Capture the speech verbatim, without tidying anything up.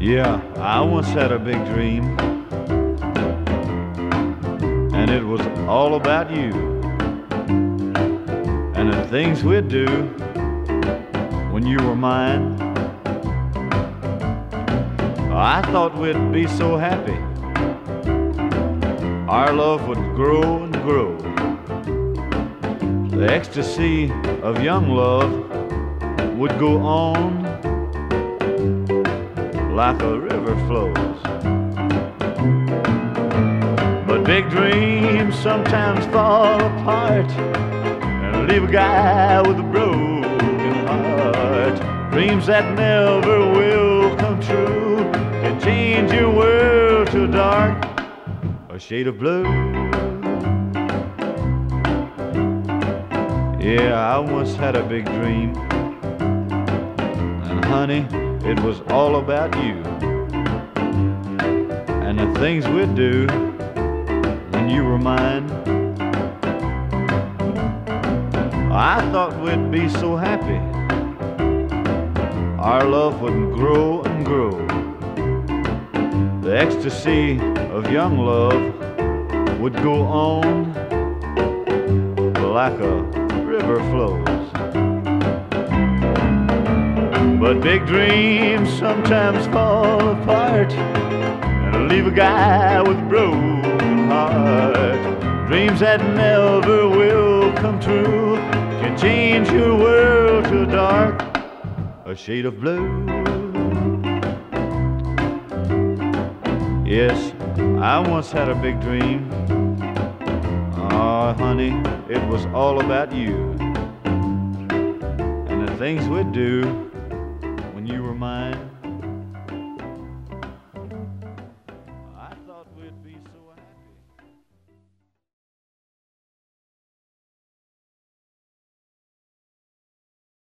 Yeah, I once had a big dream, and it was all about you and the things we'd do when you were mine. I thought we'd be so happy, our love would grow and grow. The ecstasy of young love would go on like a river flows. But big dreams sometimes fall apart and leave a guy with a broken heart. Dreams that never will come true can change your world to dark, a shade of blue. Yeah, I once had a big dream, and honey, it was all about you and the things we'd do when you were mine. I thought we'd be so happy, our love would grow and grow. The ecstasy of young love would go on like a river flows. But big dreams sometimes fall apart and leave a guy with a broken heart. Dreams that never will come true can change your world to dark, a shade of blue. Yes, I once had a big dream. Oh, honey, it was all about you and the things we'd do